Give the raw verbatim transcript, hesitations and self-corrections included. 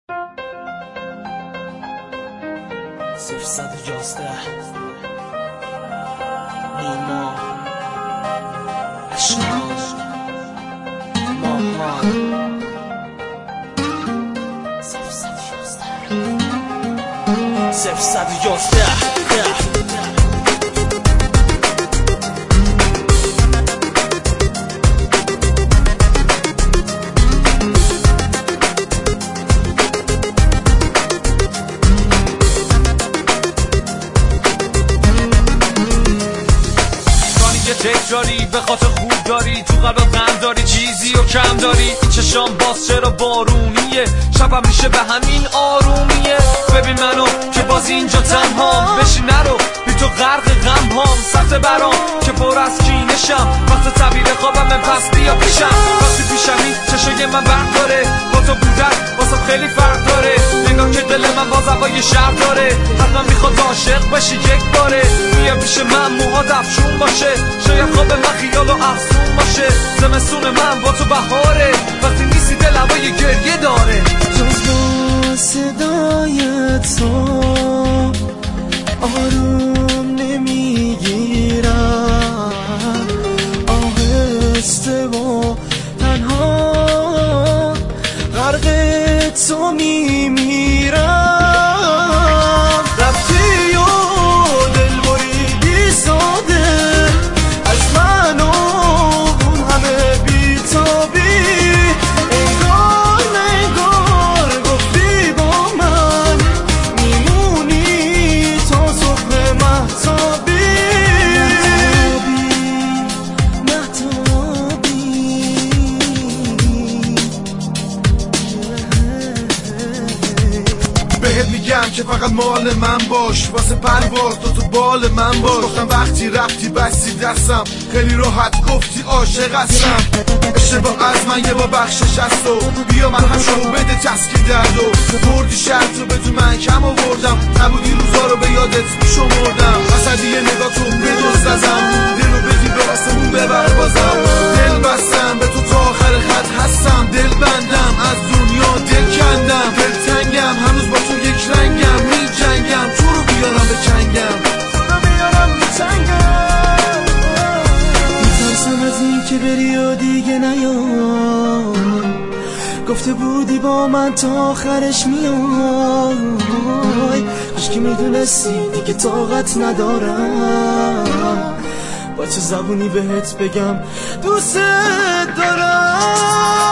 صفر صد و یازده نیما اشنان ماهان صفر صد و یازده صفر صد و یازده تکراری به خاطر خوب داری تو قلبت غم داری چیزی و کم داری چشام باز چرا بارونیه شبم میشه به همین آرومیه ببین منو که باز اینجا تنهام بشین نرو بی تو غرق غم هام سخت برام که پر از کینشم وقت تعبیر خوابم من پس بیا پیشم وقتی پیشمی چشای من برق داره با تو بودن واسه خیلی فرق داره نگاه که دل من باز هوای شهر داره حتما میخواد عاشق بشی یک باره بیا پیش من موها دفشون باشه شاید خواب من خیال و افسون باشه زمستون من با تو بهاره وقتی نیستی دل هوای گریه داره جز با صدای تو آروم نمیگیرم آهسته و تنها غرق تو میمیرم رفتی و دل بریدی ساده از من و اون همه بیتابی انگار نگار گفتی با من میمونی تا صبح مهتابی مهتابی بهت میگم که فقط مال من باش واسه پرواز تو تو بال من باش گفتم وقتی رفتی بستی دستم خیلی راحت گفتی عاشق هستم اشتباه از من یه با بخشش هست و بیا من هم شو بده تسکین درد و بردی شرط رو به تو من کم آوردم نبودی روزا رو به یادت میشمردم وسط یه نگاه تو بدوز ازم دل رو بدی به آسمون ببر بازم دل بستم به تو تا آخر خط هستم دل بندم از دنیا دل کندم دل تنگم هنوز با تو یک رنگم می جنگم تو رو بیارم به چنگم تو رو بیارم به چنگم میترسم از این که بری و دیگه نیای گفته بودی با من تا آخرش میای کاش که میدونستی دیگه طاقت ندارم با چه زبونی بهت بگم دوست دارم